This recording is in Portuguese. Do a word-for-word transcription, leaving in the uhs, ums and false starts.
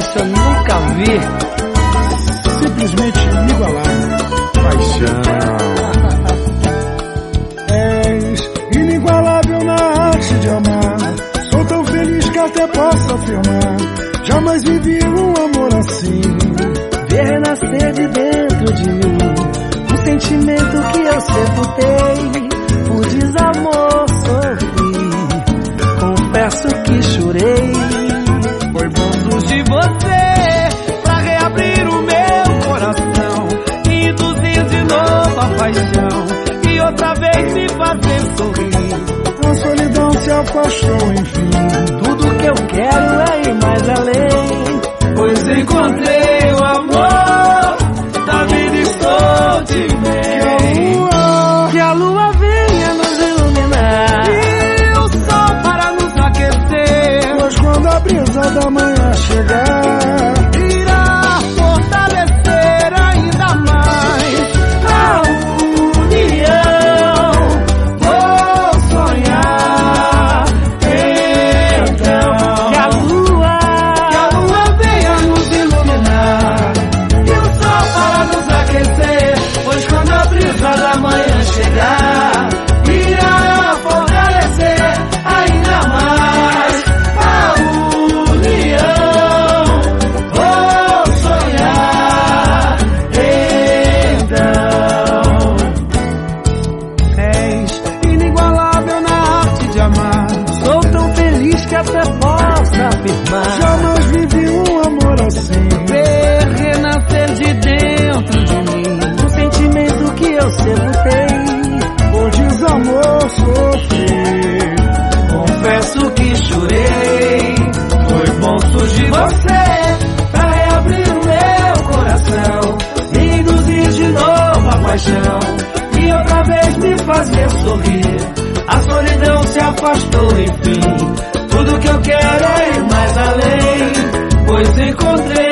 essa eu nunca vi. Simplesmente inigualável. Paixão. És inigualável na arte de amar. Sou tão feliz que até posso afirmar. Jamais vivi um amor assim. Ver renascer de dentro de mim um sentimento que eu sepultei. Por desamor sofri, confesso que chorei. Foi bom surgir você pra reabrir o meu coração, induzir de novo a paixão e outra vez me fazer sorrir. A solidão se afastou, enfim. Tudo que eu quero é ir mais além, pois encontrei o amor da vida e estou de bem. Que a lua venha nos iluminar e o sol para nos aquecer, pois quando a brisa da manhã chegar, irá fortalecer ainda mais a união. Vou sonhar então que a lua, que a lua venha nos iluminar e o sol para nos aquecer, pois quando a brisa da manhã chegar, irá fortalecer ainda mais a união. Vou sonhar então. És inigualável na arte de amar. Sou tão feliz que até posso afirmar. jamais vivi um amor assim. Ver renascer de dentro de mim um sentimento que eu sepultei. Por desamor sofri, Confesso que chorei. Foi bom surgir você pra reabrir o meu coração, me induzir de novo a paixão e outra vez me fazer sorrir. A solidão se afastou, enfim. Tudo que eu quero é ir mais além, pois encontrei